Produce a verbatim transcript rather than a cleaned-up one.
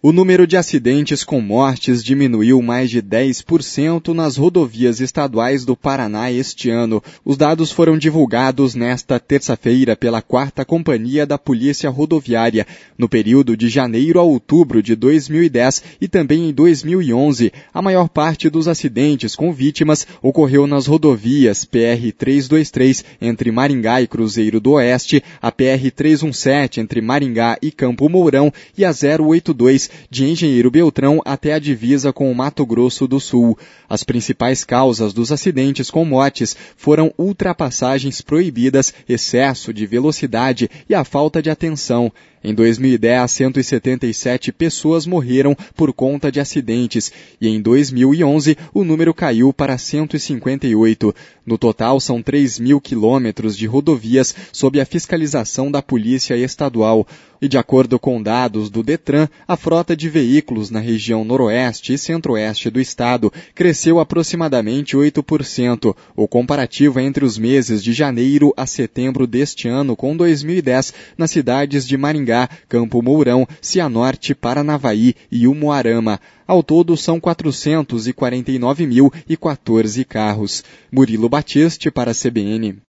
O número de acidentes com mortes diminuiu mais de dez por cento nas rodovias estaduais do Paraná este ano. Os dados foram divulgados nesta terça-feira pela quarta Companhia da Polícia Rodoviária. No período de janeiro a outubro de dois mil e dez e também em dois mil e onze, a maior parte dos acidentes com vítimas ocorreu nas rodovias P R trezentos e vinte e três entre Maringá e Cruzeiro do Oeste, a P R trezentos e dezessete entre Maringá e Campo Mourão e a zero oito dois de Engenheiro Beltrão até a divisa com o Mato Grosso do Sul. As principais causas dos acidentes com mortes foram ultrapassagens proibidas, excesso de velocidade e a falta de atenção. Em dois mil e dez, cento e setenta e sete pessoas morreram por conta de acidentes e em dois mil e onze o número caiu para cento e cinquenta e oito. No total, são três mil quilômetros de rodovias sob a fiscalização da Polícia Estadual. E de acordo com dados do Detran, a frota de veículos na região noroeste e centro-oeste do estado cresceu aproximadamente oito por cento. O comparativo entre os meses de janeiro a setembro deste ano com dois mil e dez nas cidades de Maringá, Campo Mourão, Cianorte, Paranavaí e Umuarama. Ao todo, são quatrocentos e quarenta e nove mil e quatorze carros. Murilo Batiste para a C B N.